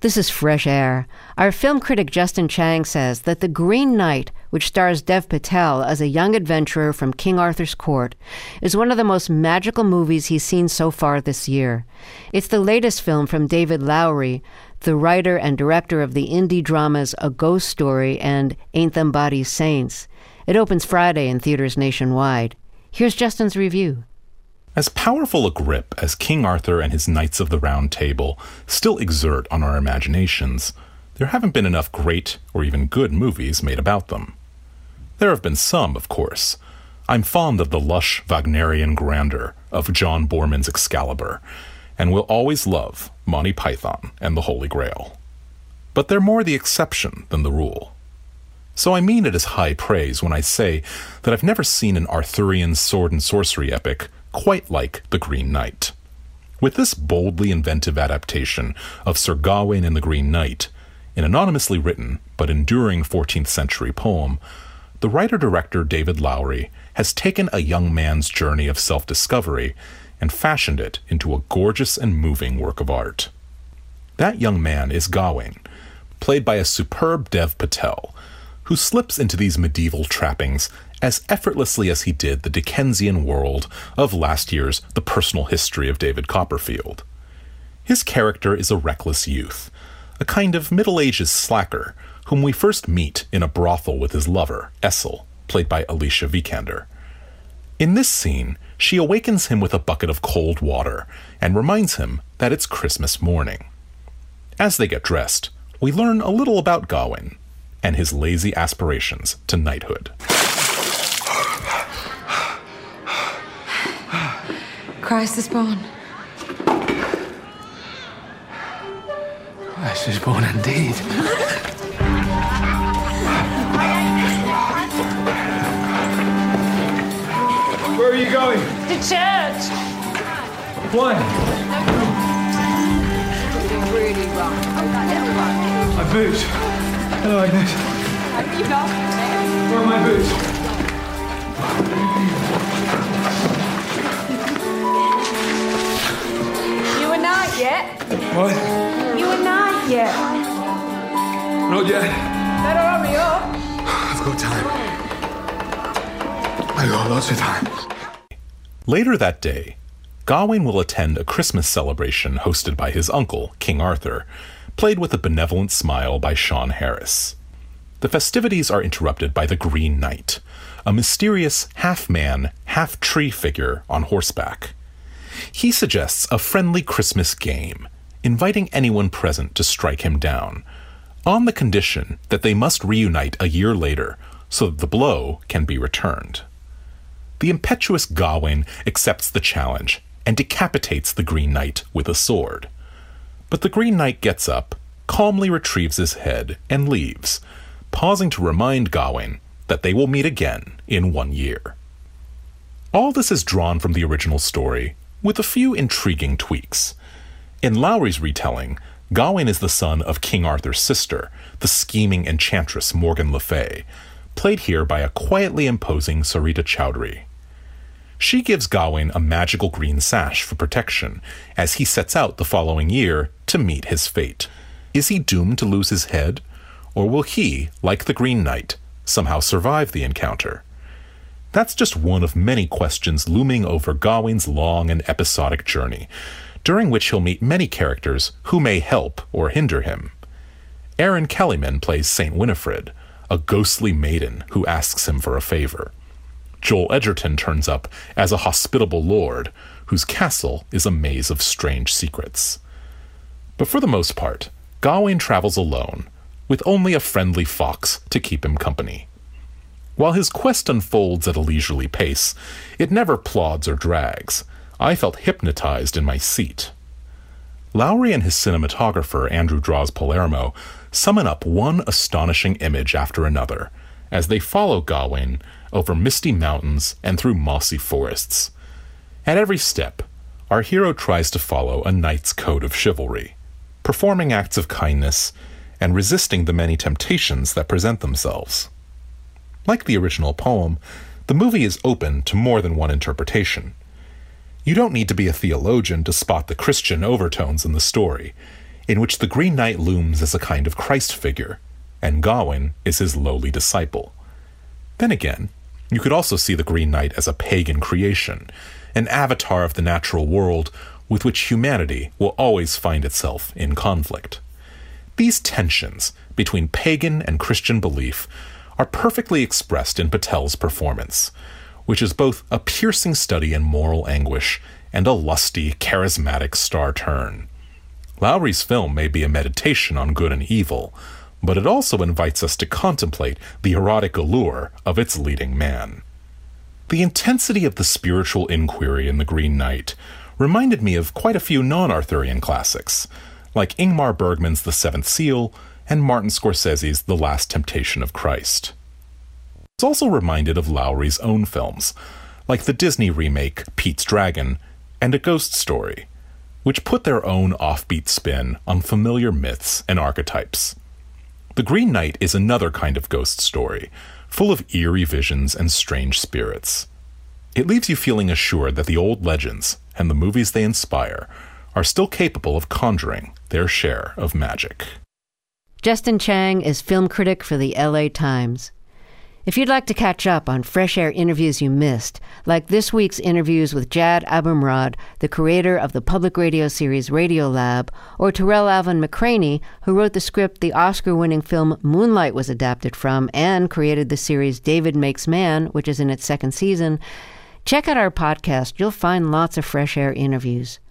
This is Fresh Air. Our film critic Justin Chang says that The Green Knight, which stars Dev Patel as a young adventurer from King Arthur's court, is one of the most magical movies he's seen so far this year. It's the latest film from David Lowery, the writer and director of the indie dramas A Ghost Story and Ain't Them Bodies Saints. It opens Friday in theaters nationwide. Here's Justin's review. As powerful a grip as King Arthur and his Knights of the Round Table still exert on our imaginations, there haven't been enough great or even good movies made about them. There have been some, of course. I'm fond of the lush Wagnerian grandeur of John Boorman's Excalibur, and will always love Monty Python and the Holy Grail. But they're more the exception than the rule. So I mean it as high praise when I say that I've never seen an Arthurian sword and sorcery epic quite like The Green Knight. With this boldly inventive adaptation of Sir Gawain and the Green Knight, an anonymously written but enduring 14th century poem, the writer-director David Lowery has taken a young man's journey of self-discovery and fashioned it into a gorgeous and moving work of art. That young man is Gawain, played by a superb Dev Patel, who slips into these medieval trappings as effortlessly as he did the Dickensian world of last year's The Personal History of David Copperfield. His character is a reckless youth, a kind of Middle Ages slacker, whom we first meet in a brothel with his lover, Essel, played by Alicia Vikander. In this scene, she awakens him with a bucket of cold water and reminds him that it's Christmas morning. As they get dressed, we learn a little about Gawain and his lazy aspirations to knighthood. Christ is born. Christ is born indeed. Where are you going? To church. Why? Really wrong. My boots. Hello, Agnes. Have you lost it? Where are my boots? You a knight yet? What? You a knight yet? Not yet. Better hurry up. I've got time. I've got lots of time. Later that day, Gawain will attend a Christmas celebration hosted by his uncle, King Arthur, played with a benevolent smile by Sean Harris. The festivities are interrupted by the Green Knight, a mysterious half-man, half-tree figure on horseback. He suggests a friendly Christmas game, inviting anyone present to strike him down, on the condition that they must reunite a year later so that the blow can be returned. The impetuous Gawain accepts the challenge and decapitates the Green Knight with a sword. But the Green Knight gets up, calmly retrieves his head, and leaves, pausing to remind Gawain that they will meet again in 1 year. All this is drawn from the original story, with a few intriguing tweaks. In Lowery's retelling, Gawain is the son of King Arthur's sister, the scheming enchantress Morgan Le Fay, played here by a quietly imposing Sarita Chowdhury. She gives Gawain a magical green sash for protection as he sets out the following year to meet his fate. Is he doomed to lose his head, or will he, like the Green Knight, somehow survive the encounter? That's just one of many questions looming over Gawain's long and episodic journey, during which he'll meet many characters who may help or hinder him. Erin Kellyman plays St. Winifred, a ghostly maiden who asks him for a favor. Joel Edgerton turns up as a hospitable lord whose castle is a maze of strange secrets. But for the most part, Gawain travels alone, with only a friendly fox to keep him company. While his quest unfolds at a leisurely pace, it never plods or drags. I felt hypnotized in my seat. Lowery and his cinematographer, Andrew Draws Palermo, summon up one astonishing image after another, as they follow Gawain over misty mountains and through mossy forests. At every step, our hero tries to follow a knight's code of chivalry, performing acts of kindness and resisting the many temptations that present themselves. Like the original poem, the movie is open to more than one interpretation. You don't need to be a theologian to spot the Christian overtones in the story. in which the Green Knight looms as a kind of Christ figure, and Gawain is his lowly disciple. Then again, you could also see the Green Knight as a pagan creation, an avatar of the natural world with which humanity will always find itself in conflict. These tensions between pagan and Christian belief are perfectly expressed in Patel's performance, which is both a piercing study in moral anguish and a lusty, charismatic star turn. Lowry's film may be a meditation on good and evil, but it also invites us to contemplate the erotic allure of its leading man. The intensity of the spiritual inquiry in The Green Knight reminded me of quite a few non-Arthurian classics, like Ingmar Bergman's The Seventh Seal and Martin Scorsese's The Last Temptation of Christ. I was also reminded of Lowry's own films, like the Disney remake Pete's Dragon and A Ghost Story, which put their own offbeat spin on familiar myths and archetypes. The Green Knight is another kind of ghost story, full of eerie visions and strange spirits. It leaves you feeling assured that the old legends and the movies they inspire are still capable of conjuring their share of magic. Justin Chang is film critic for the LA Times. If you'd like to catch up on Fresh Air interviews you missed, like this week's interviews with Jad Abumrad, the creator of the public radio series Radiolab, or Terrell Alvin McCraney, who wrote the script the Oscar-winning film Moonlight was adapted from and created the series David Makes Man, which is in its second season, check out our podcast. You'll find lots of Fresh Air interviews.